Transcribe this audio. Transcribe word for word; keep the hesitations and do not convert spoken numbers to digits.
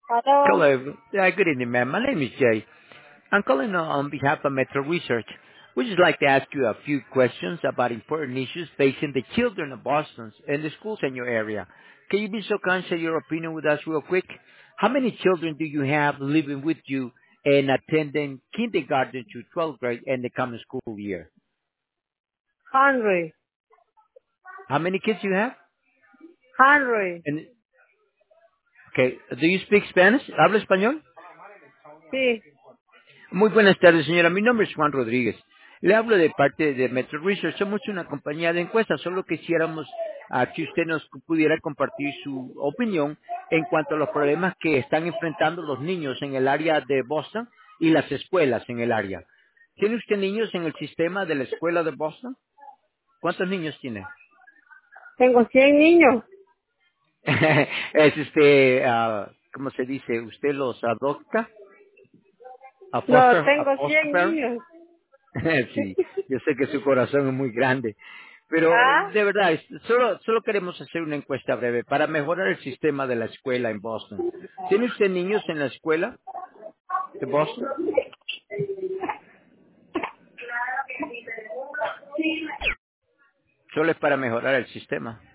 Hello. Hello. Yeah, good evening, ma'am. My name is Jay. I'm calling on on behalf of Metro Research. We'd just like to ask you a few questions about important issues facing the children of Boston and the schools in your area. Can you be so kind, share your opinion with us real quick? How many children do you have living with you and attending kindergarten to twelfth grade in the coming school year? Henry. How many kids you have? Henry. And, okay, do you speak Spanish? ¿Habla español? Sí. Muy buenas tardes, señora. Mi nombre es Juan Rodríguez. Le hablo de parte de Metro Research. Somos una compañía de encuestas. Solo quisiéramos ah, que usted nos pudiera compartir su opinión en cuanto a los problemas que están enfrentando los niños en el área de Boston y las escuelas en el área. ¿Tiene usted niños en el sistema de la escuela de Boston? ¿Cuántos niños tiene? Tengo cien niños. es este, ah, ¿cómo se dice? ¿Usted los adopta? ¿A foster, No, a tengo foster cien parent? niños. Sí, yo sé que su corazón es muy grande, pero ¿Ah? de verdad, es- solo, solo queremos hacer una encuesta breve para mejorar el sistema de la escuela en Boston. ¿Tiene usted niños en la escuela de Boston? Solo es para mejorar el sistema.